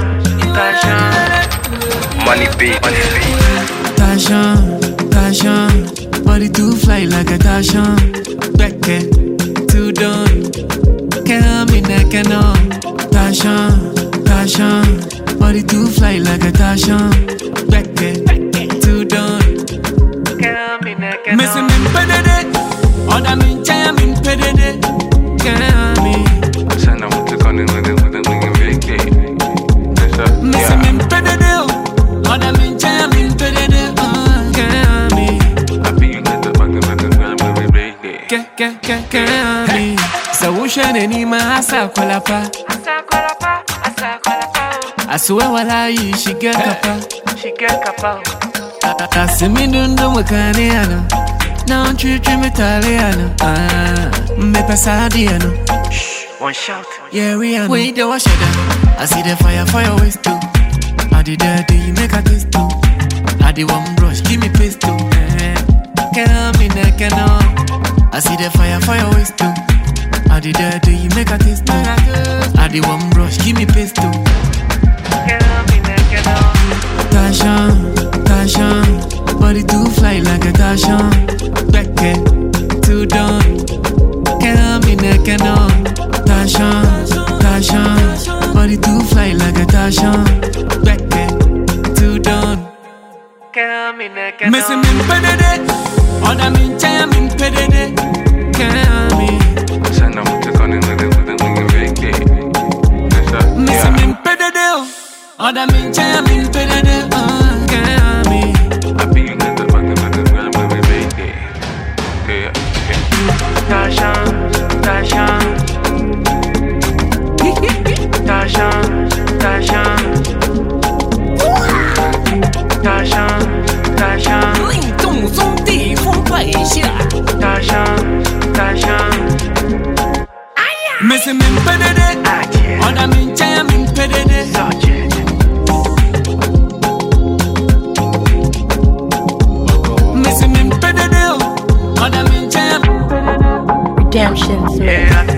Money beat. Tasha, body too fly like a Tasha. Back too done, can't be naked on. Tasha, body too fly like a Tasha. Back too done, can't be naked on. Missing me pedede, other me jam in pedede, can't be. Send them to come in with the big day. Missing me pedede, other me jam in pedede, can't be. I feel you get the fucking with the big day. Can't be. So who should any man asa kwalapa? I swear while she get kapa. I see me dundu mukaniano. Now treat me Italiano. Me pasadiano. One shout. Yeah, we are. Wait, the wash it down. I see the fire waste too. I did that, you make a taste too. I did one brush, give me paste too. Can't be naked on. I see the fire waste too. I did that, you make a taste too. I did one brush, give me paste too. Can't be naked on. Tasha, body too fly like a Tasha. Back too done, can't be naked on. Tasha, body too fly like a Tasha. Back too done, Can't be naked on. missing me pedede, other me jam in pedede, can't be. Send them to come in with the big day. Missing me pedede, other me jam in pedede, can't be. I feel you get the fucking with the big day. Tasha,灵动中地风摆下。Missing me pedede, other me jam in pedede. Missing me pedede, other me jam. Redemption. Yeah.